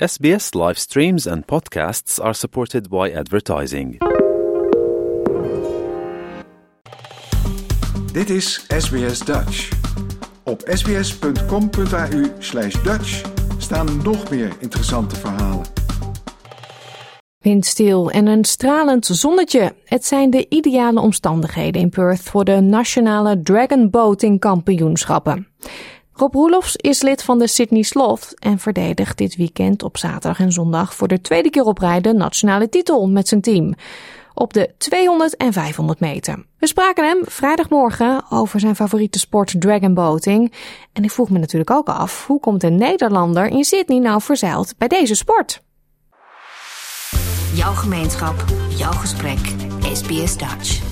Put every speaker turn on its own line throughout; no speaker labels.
SBS live streams and podcasts are supported by advertising.
Dit is SBS Dutch. Op sbs.com.au/Dutch staan nog meer interessante verhalen.
Windstil en een stralend zonnetje. Het zijn de ideale omstandigheden in Perth voor de nationale Dragon Boating kampioenschappen. Rob Roelofs is lid van de Sydney Sloth en verdedigt dit weekend op zaterdag en zondag voor de tweede keer op rij de nationale titel met zijn team. Op de 200 en 500 meter. We spraken hem vrijdagmorgen over zijn favoriete sport Dragon Boating. En ik vroeg me natuurlijk ook af, hoe komt een Nederlander in Sydney nou verzeild bij deze sport?
Jouw gemeenschap, jouw gesprek, SBS Dutch.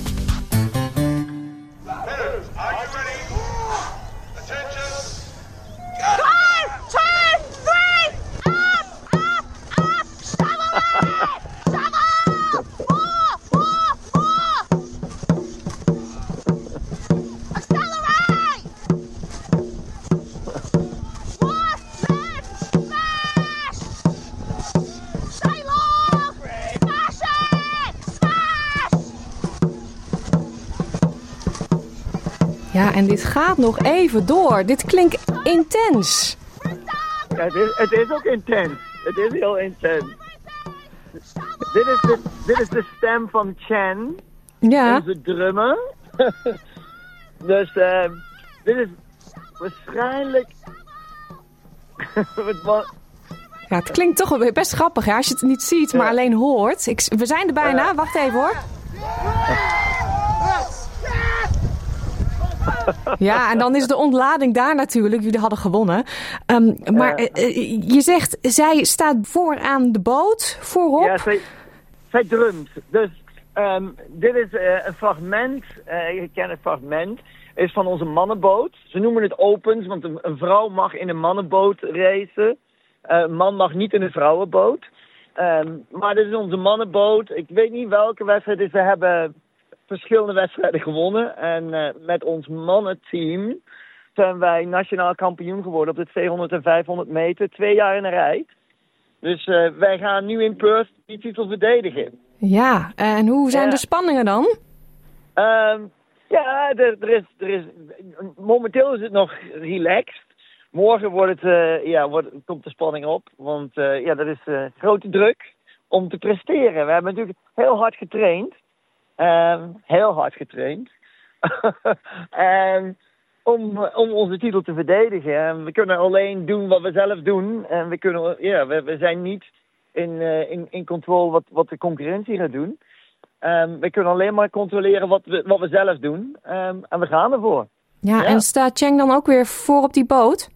Ja, en dit gaat nog even door. Dit klinkt intens.
Ja, het is ook intens. Het is heel intens. Dit is de stem van Chen.
Ja.
Onze drummer. Dus dit is waarschijnlijk...
Ja, het klinkt toch wel best grappig, hè? Als je het niet ziet, maar alleen hoort. We zijn er bijna. Wacht even, hoor. Ja, en dan is de ontlading daar natuurlijk. Jullie hadden gewonnen. Maar je zegt, zij staat vooraan de boot, voorop.
Ja, zij drumt. Dus dit is een fragment. Je kent het fragment. Is van onze mannenboot. Ze noemen het opens, want een vrouw mag in een mannenboot racen. Een man mag niet in een vrouwenboot. Maar dit is onze mannenboot. Ik weet niet welke wedstrijd is. We hebben verschillende wedstrijden gewonnen. En met ons mannenteam zijn wij nationaal kampioen geworden op de 200 en 500 meter. 2 jaar in een rij. Dus wij gaan nu in Perth die titel verdedigen.
Ja, en hoe zijn de spanningen dan?
Ja, er is, momenteel is het nog relaxed. Morgen komt de spanning op. Want er is grote druk om te presteren. We hebben natuurlijk heel hard getraind. Om onze titel te verdedigen. We kunnen alleen doen wat we zelf doen. En we zijn niet in controle wat de concurrentie gaat doen. We kunnen alleen maar controleren wat we zelf doen. En we gaan ervoor.
Ja, en staat Cheng dan ook weer voor op die boot?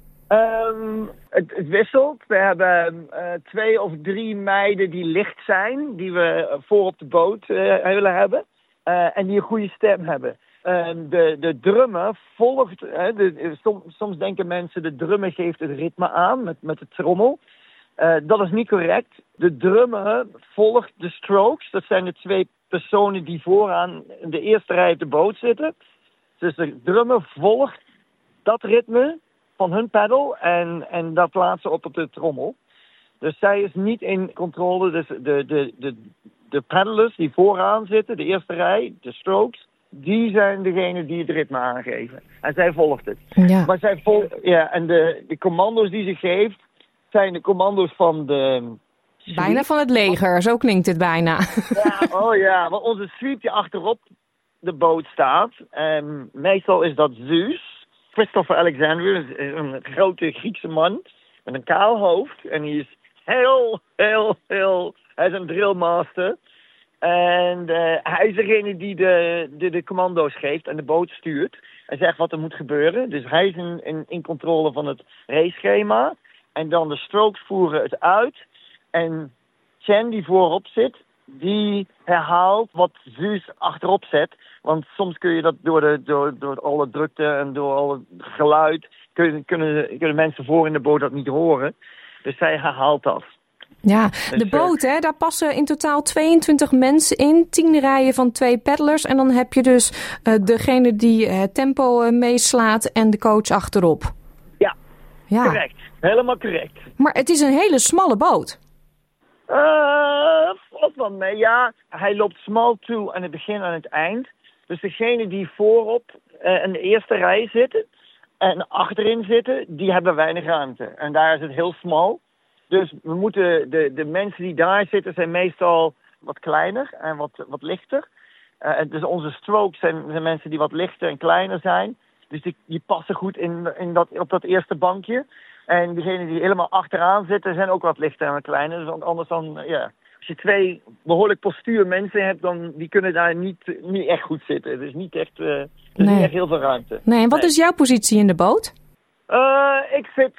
Het wisselt. We hebben 2 of 3 meiden die licht zijn. Die we voor op de boot willen hebben. En die een goede stem hebben. De drummer volgt... soms denken mensen de drummer geeft het ritme aan met de trommel. Dat is niet correct. De drummer volgt de strokes. Dat zijn de 2 personen die vooraan in de eerste rij op de boot zitten. Dus de drummer volgt dat ritme van hun pedal en dat plaatsen op de trommel. Dus zij is niet in controle. Dus de paddlers die vooraan zitten, de eerste rij, de strokes, die zijn degene die het ritme aangeven. En zij volgt het.
Ja.
Maar zij volgt, en de commando's die ze geeft, zijn de commando's van de...
Bijna van het leger, zo klinkt het bijna.
Ja, want onze sweep die achterop de boot staat, meestal is dat Zeus. Christopher Alexander, een grote Griekse man met een kaal hoofd. En hij is heel, hij is een drillmaster. En hij is degene die de commando's geeft en de boot stuurt. En zegt wat er moet gebeuren. Dus hij is in controle van het raceschema. En dan de strokes voeren het uit. En Chen die voorop zit, die herhaalt wat Zeus achterop zet. Want soms kun je dat door alle drukte en door alle geluid... kunnen mensen voor in de boot dat niet horen. Dus zij herhaalt dat.
Ja, de boot, hè, daar passen in totaal 22 mensen in. 10 rijen van 2 paddlers. En dan heb je dus degene die het tempo meeslaat en de coach achterop.
Ja, correct. Helemaal correct.
Maar het is een hele smalle boot.
Valt wel mee. Ja, hij loopt smal toe aan het begin en aan het eind. Dus degene die voorop in de eerste rij zitten en achterin zitten, die hebben weinig ruimte. En daar is het heel smal. Dus we moeten de mensen die daar zitten zijn meestal wat kleiner en wat lichter. Dus onze strokes zijn mensen die wat lichter en kleiner zijn. Dus die passen goed op dat eerste bankje. En diegenen die helemaal achteraan zitten zijn ook wat lichter en wat kleiner. Dus anders dan, ja. Als je 2 behoorlijk postuur mensen hebt, dan die kunnen daar niet echt goed zitten. Dus niet echt, niet echt heel veel ruimte.
Nee, en wat is jouw positie in de boot?
Ik zit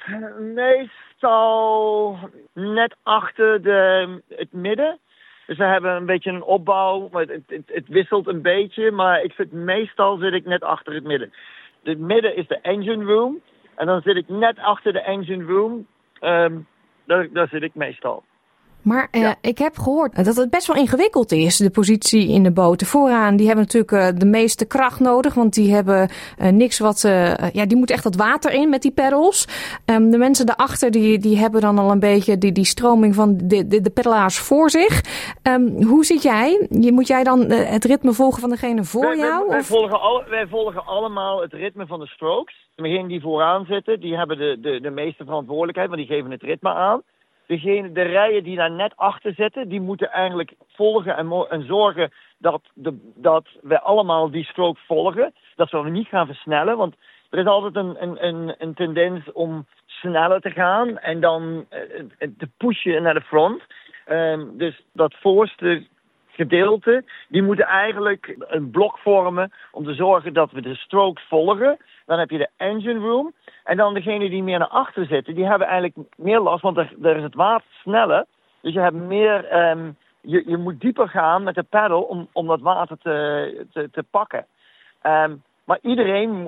meestal net achter het midden. Dus we hebben een beetje een opbouw. Het wisselt een beetje, maar meestal zit ik net achter het midden. Het midden is de engine room. En dan zit ik net achter de engine room. Daar zit ik meestal.
Maar ik heb gehoord dat het best wel ingewikkeld is, de positie in de boot. Vooraan, die hebben natuurlijk de meeste kracht nodig, want die hebben niks wat... die moeten echt dat water in met die pedals. De mensen daarachter, die hebben dan al een beetje die stroming van de pedalaars voor zich. Hoe zit jij? Moet jij dan het ritme volgen van degene voor jou?
Wij volgen allemaal het ritme van de strokes. Degenen die vooraan zitten, die hebben de meeste verantwoordelijkheid, want die geven het ritme aan. De rijen die daar net achter zitten, die moeten eigenlijk volgen en zorgen dat we allemaal die strook volgen. Dat we niet gaan versnellen, want er is altijd een tendens om sneller te gaan en dan te pushen naar de front. Dus dat voorste gedeelte, die moeten eigenlijk een blok vormen om te zorgen dat we de strook volgen. Dan heb je de engine room. En dan degenen die meer naar achter zitten, die hebben eigenlijk meer last, want daar is het water sneller. Dus je hebt meer, je moet dieper gaan met de paddle om dat water te pakken. Maar iedereen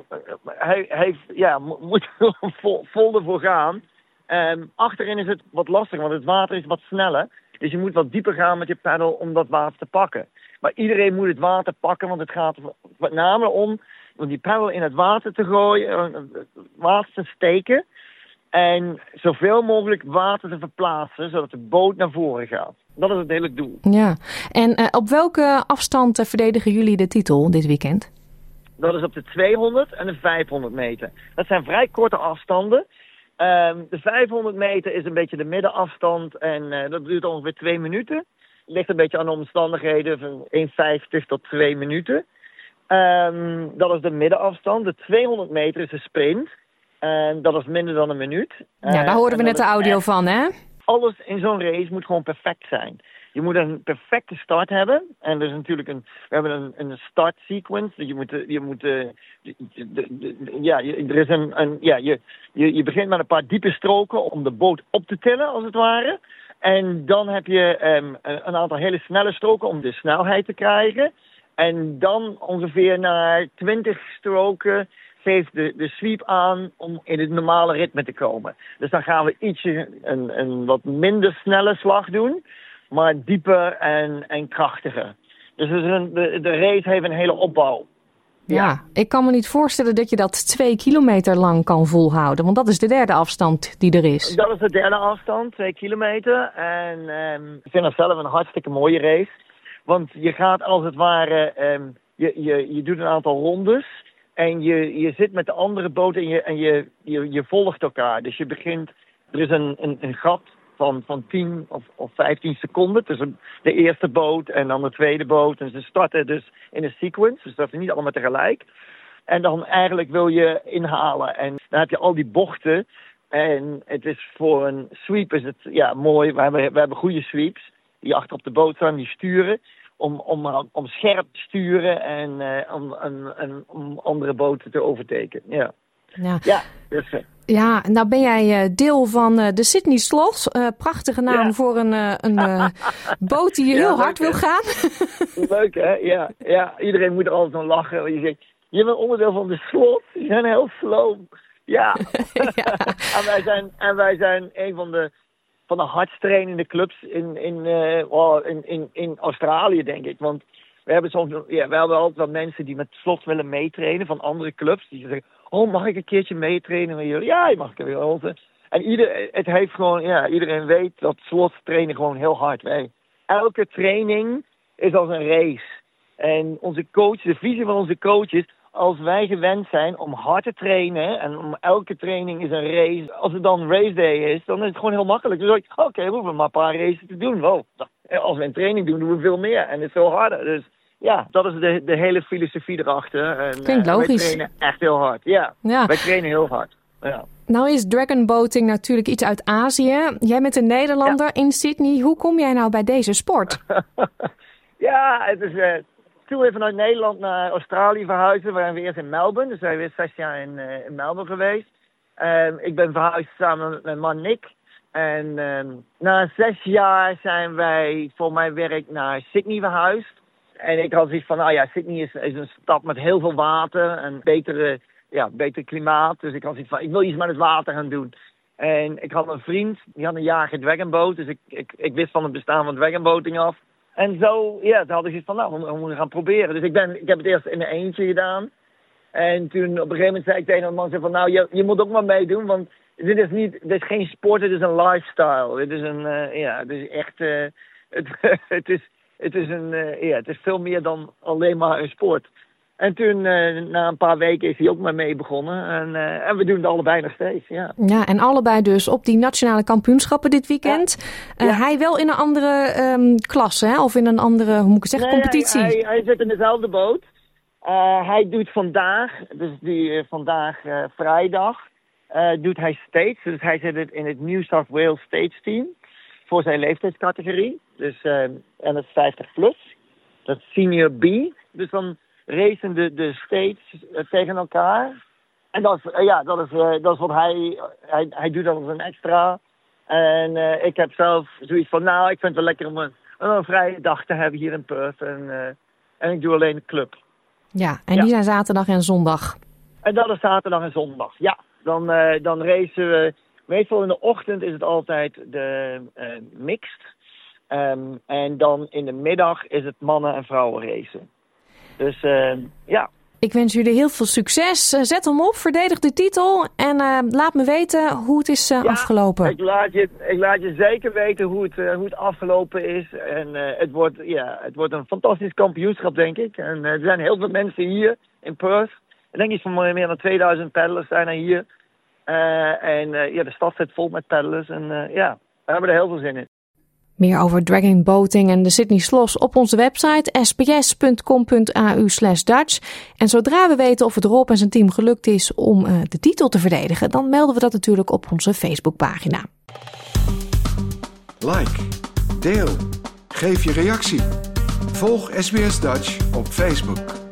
moet vol ervoor gaan. Achterin is het wat lastiger, want het water is wat sneller. Dus je moet wat dieper gaan met je paddle om dat water te pakken. Maar iedereen moet het water pakken, want het gaat met name om die paddle in het water te gooien, het water te steken en zoveel mogelijk water te verplaatsen, zodat de boot naar voren gaat. Dat is het hele doel.
Ja, en op welke afstand verdedigen jullie de titel dit weekend?
Dat is op de 200 en de 500 meter. Dat zijn vrij korte afstanden. De 500 meter is een beetje de middenafstand en dat duurt ongeveer 2 minuten. Ligt een beetje aan de omstandigheden van 1,50 tot 2 minuten. Dat is de middenafstand. De 200 meter is de sprint. En dat is minder dan een minuut.
Ja, daar horen we net de audio van, hè?
Alles in zo'n race moet gewoon perfect zijn. Je moet een perfecte start hebben. En er is natuurlijk we hebben een start sequence. Je begint met een paar diepe stroken om de boot op te tillen, als het ware. En dan heb je een aantal hele snelle stroken om de snelheid te krijgen. En dan ongeveer na 20 stroken geeft de sweep aan om in het normale ritme te komen. Dus dan gaan we een wat minder snelle slag doen, maar dieper en krachtiger. Dus de race heeft een hele opbouw.
Ja, ik kan me niet voorstellen dat je dat 2 kilometer lang kan volhouden. Want dat is de derde afstand die er is.
Dat is de derde afstand, 2 kilometer. En ik vind dat zelf een hartstikke mooie race. Want je gaat als het ware, je doet een aantal rondes. En je zit met de andere boot en je volgt elkaar. Dus je begint, er is een gat van 10 of 15 seconden tussen de eerste boot en dan de tweede boot. En ze starten dus in een sequence, dus dat is niet allemaal tegelijk. En dan eigenlijk wil je inhalen. En dan heb je al die bochten. En het is voor een sweep is het mooi. We hebben goede sweeps die achter op de boot staan, die sturen. Om scherp te sturen en om andere boten te overteken. Ja. Ja, dus,
ja, nou ben jij deel van de Sydney Sloth. Prachtige naam voor een boot die heel hard wil gaan.
Leuk, hè? Ja, iedereen moet er altijd om lachen. Je zegt, je bent onderdeel van de Sloth. Die zijn heel slow. Ja. En wij zijn een van de hardst trainende clubs in Australië, denk ik. Want we hebben altijd wel mensen die met slot willen meetrainen van andere clubs. Die zeggen, oh, mag ik een keertje meetrainen met jullie? Ja, je mag een keer. En iedereen weet dat slots trainen gewoon heel hard. Elke training is als een race. En onze coach, de visie van onze coach is, als wij gewend zijn om hard te trainen en om elke training is een race. Als het dan race day is, dan is het gewoon heel makkelijk. Dan zeg ik, oké, we hoeven maar een paar races te doen. Wow, als we een training doen, doen we veel meer en het is veel harder. Dus ja, dat is de hele filosofie erachter. En,
klinkt logisch.
Wij trainen echt heel hard. Ja, wij trainen heel hard. Ja.
Nou is dragonboating natuurlijk iets uit Azië. Jij bent een Nederlander in Sydney. Hoe kom jij nou bij deze sport?
Ja, het is... Toen we vanuit Nederland naar Australië verhuisden, waren we eerst in Melbourne. Dus we zijn weer 6 jaar in Melbourne geweest. Ik ben verhuisd samen met mijn man Nick. En na 6 jaar zijn wij voor mijn werk naar Sydney verhuisd. En ik had zoiets van, Sydney is een stad met heel veel water en beter klimaat. Dus ik had zoiets van, ik wil iets met het water gaan doen. En ik had een vriend, die had een jaar dragonboat. Dus ik wist van het bestaan van dragonboating af. En zo, toen had ik zoiets van, we moeten gaan proberen. Dus ik heb het eerst in mijn eentje gedaan. En toen op een gegeven moment zei ik tegen een man, van, je moet ook maar meedoen, want dit is geen sport, dit is een lifestyle. Dit is het is echt, het is veel meer dan alleen maar een sport. En toen, na een paar weken, is hij ook maar mee begonnen. En we doen het allebei nog steeds, ja.
Ja, en allebei dus op die nationale kampioenschappen dit weekend. Ja. Hij wel in een andere klasse, hè? Of in een andere, hoe moet ik het zeggen, competitie?
Hij zit in dezelfde boot. Hij doet vandaag, vrijdag, doet hij States. Dus hij zit in het New South Wales States team voor zijn leeftijdscategorie. Dus, en dat is 50 plus. Dat is senior B. Dus dan racen de states tegen elkaar. En dat is wat hij doet dat als een extra. En ik heb zelf zoiets van, ik vind het wel lekker om een vrije dag te hebben hier in Perth. En ik doe alleen de club.
Ja, en die zijn zaterdag en zondag.
En dat is zaterdag en zondag, ja. Dan racen we, meestal in de ochtend is het altijd de mixed. En dan in de middag is het mannen- en vrouwen racen. Dus ja.
Ik wens jullie heel veel succes. Zet hem op, verdedig de titel en laat me weten hoe het is afgelopen.
Ik laat je zeker weten hoe het afgelopen is. En het wordt een fantastisch kampioenschap, denk ik. En er zijn heel veel mensen hier in Perth. Ik denk iets van meer dan 2000 paddlers zijn er hier. De stad zit vol met paddlers. En we hebben er heel veel zin in.
Meer over dragonboating en de Sydney Sloss op onze website sbs.com.au/Dutch. En zodra we weten of het Rob en zijn team gelukt is om de titel te verdedigen, dan melden we dat natuurlijk op onze Facebookpagina.
Like, deel, geef je reactie. Volg SBS Dutch op Facebook.